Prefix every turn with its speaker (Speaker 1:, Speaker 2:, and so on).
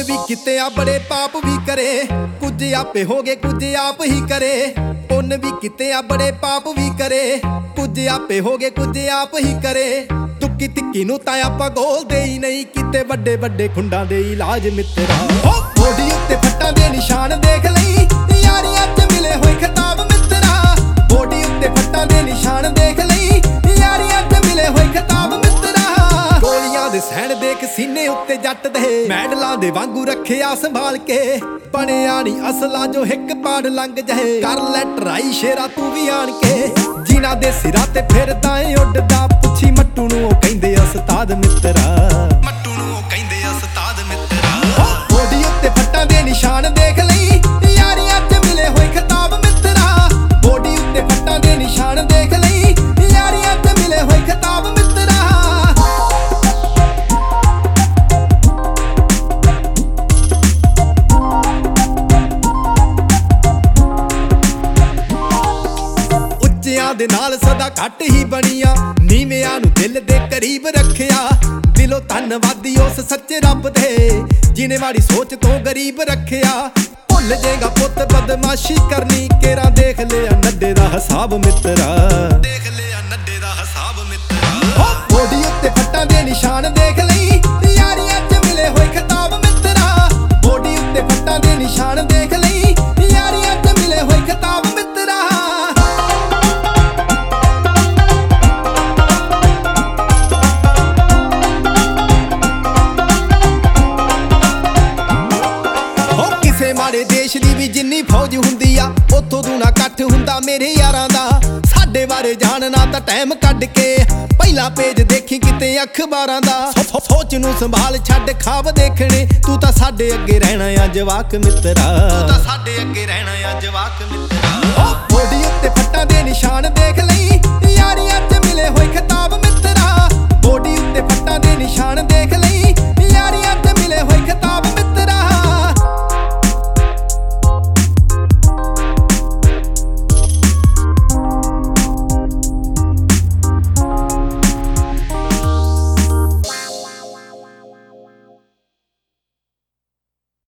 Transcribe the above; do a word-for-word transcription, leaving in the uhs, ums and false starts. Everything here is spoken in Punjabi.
Speaker 1: ਪੁੰਨ ਵੀ ਕਿਤੇ ਆ ਬੜੇ ਪਾਪ ਵੀ ਕਰੇ, ਕੁਝ ਆਪੇ ਹੋ ਗਏ ਕੁਝ ਆਪ ਹੀ ਕਰੇ। ਪੁੰਨ ਵੀ ਕਿਤੇ ਆ ਬੜੇ ਪਾਪ ਵੀ ਕਰੇ, ਕੁਝ ਆਪੇ ਹੋ ਗਏ ਕੁਝ ਆਪ ਹੀ ਕਰੇ। ਤੁੱਕੀ ਤਿੱਕੀ ਨੂੰ ਤਾਂ ਆਪਾਂ ਗੋਲਦੇ ਹੀ ਨਹੀਂ, ਕਿਤੇ ਵੱਡੇ ਵੱਡੇ ਖੁੰਡਾਂ ਦੇ ਇਲਾਜ ਮਿੱਤਰਾ। ਬੋਡੀ ਉੱਤੇ ਫੱਟਾਂ ਦੇ ਨਿਸ਼ਾਨ ਦੇਖ ਲਈ, ਯਾਰੀਆਂ 'ਚ ਮਿਲੇ ਹੋਏ ਖਿਤਾਬ ਮਿੱਤਰਾ। ਬੋਡੀ ਉੱਤੇ ਫੱਟਾਂ ਦੇ ਨਿਸ਼ਾਨ ਦੇਖ ਲਈ, ਯਾਰੀਆਂ 'ਚ ਮਿਲੇ ਹੋਏ ਖਿਤਾਬ ਮਿੱਤਰਾ। ਗੋਲੀਆਂ ਦੇ ਸੈਣ ਦੇਖ ਸੀਨੇ ਉੱਤੇ ਜੱਟ ਦੇ, ਮੈਡਲਾਂ ਦੇ ਵਾਂਗੂ ਰੱਖਿਆ ਸੰਭਾਲ ਕੇ। ਬਣਿਆ ਨੀ ਅਸਲਾ ਜੋ ਹਿੱਕ ਪਾੜ ਲੰਘ ਜਾਏ, ਕਰ ਲੈ ਟਰਾਈ ਸ਼ੇਰਾ ਤੂੰ ਵੀ ਆਣ ਕੇ। ਜਿਨ੍ਹਾਂ ਦੇ ਸਿਰਾਂ ਤੇ ਫਿਰਦਾ ਏ ਉੱਡਦਾ, ਪੁੱਛੀ ਮੱਟੂ ਨੂੰ ਉਹ ਕਹਿੰਦੇ ਉਸਤਾਦ ਮਿੱਤਰਾ। ਮੱਟੂ ਨੂੰ ਉਹ ਕਹਿੰਦੇ ਉਸਤਾਦ ਮਿੱਤਰਾ। ਬੋਡੀ ਉੱਤੇ ਫੱਟਾਂ ਦੇ ਨਿਸ਼ਾਨ ਦੇਖ ਲਈ, ਯਾਰੀਆਂ 'ਚ ਮਿਲੇ ਹੋਏ ਖਿਤਾਬ ਮਿੱਤਰਾ। ਬੋਡੀ ਉੱਤੇ ਫੱਟਾਂ ਦੇ ਨਿਸ਼ਾਨ ਦੇਖ ਲਈ, ਯਾਰੀਆਂ 'ਚ ਮਿਲੇ ਹੋਏ ਖਿਤਾਬ ਮਿੱਤਰਾ। ਉੱਚਿਆਂ ਦੇ ਨਾਲ ਸਦਾ ਘੱਟ ਹੀ ਬਣੀਆਂ, ਨੀਵਿਆਂ ਨੂੰ ਦਿਲ ਦੇ ਕਰੀਬ ਰੱਖਿਆ। ਦਿਲੋਂ ਧੰਨਵਾਦੀ ਉਸ ਸੱਚੇ ਰੱਬ ਦੇ, ਜਿਨੇ ਮਾੜੀ ਸੋਚ ਤੋਂ ਗਰੀਬ ਰੱਖਿਆ। ਭੁੱਲ ਜੇਗਾ ਪੁੱਤ ਬਦਮਾਸ਼ੀ ਕਰਨੀ, ਕੇਰਾ ਦੇਖ ਲਿਆ ਨੱਡੇ ਦਾ ਹਿਸਾਬ ਮਿੱਤਰਾ। ਦੇਖ ਲਿਆ ਨੱਡੇ ਦਾ ਹਿਸਾਬ ਮਿੱਤਰਾ। ਬੋਡੀ ਉੱਤੇ ਫੱਟਾਂ ਦੇ ਨਿਸ਼ਾਨ ਦੇਖ ਲਈ, ਯਾਰੀਆਂ 'ਚ ਮਿਲੇ ਹੋਏ ਖਿਤਾਬ ਮਿੱਤਰਾ। ਬੋਡੀ ਉੱਤੇ ਫੱਟਾਂ ਦੇ ਨਿਸ਼ਾਨ ਦੇਖ ਲਈ, ਯਾਰੀਆਂ 'ਚ ਮਿਲੇ ਹੋਏ ਖਿਤਾਬ ਮਿੱਤਰਾ। ਮਾੜੇ ਦੇਸ਼ ਦੀ ਵੀ ਜਿੰਨੀ ਫੌਜ ਹੁੰਦੀ ਆ, ਉੱਥੋਂ ਦੂਣਾ ਇਕੱਠ ਹੁੰਦਾ ਮੇਰੇ ਯਾਰਾਂ ਦਾ। ਸਾਡੇ ਬਾਰੇ ਜਾਣਨਾ ਤਾਂ ਟਾਈਮ ਕੱਢ ਕੇ, ਪਹਿਲਾ ਪੇਜ ਦੇਖੀ ਕਿਤੇ ਅਖਬਾਰਾਂ ਦਾ। ਸੋਚ ਨੂੰ ਸੰਭਾਲ ਛੱਡ ਖਾਬ ਦੇਖਣੇ, ਤੂੰ ਤਾਂ ਸਾਡੇ ਅੱਗੇ ਰਹਿਣਾ ਆ ਜਵਾਕ ਮਿੱਤਰਾ। ਤੂੰ ਤਾਂ ਸਾਡੇ ਅੱਗੇ ਰਹਿਣਾ ਆ ਜਵਾਕ ਮਿੱਤਰਾ। ਬੋਡੀ ਉੱਤੇ ਫੱਟਾਂ ਦੇ ਨਿਸ਼ਾਨ ਦੇਖ ਲਈ, ਯਾਰੀਆਂ 'ਚ ਮਿਲੇ ਹੋਏ ਖਿਤਾਬ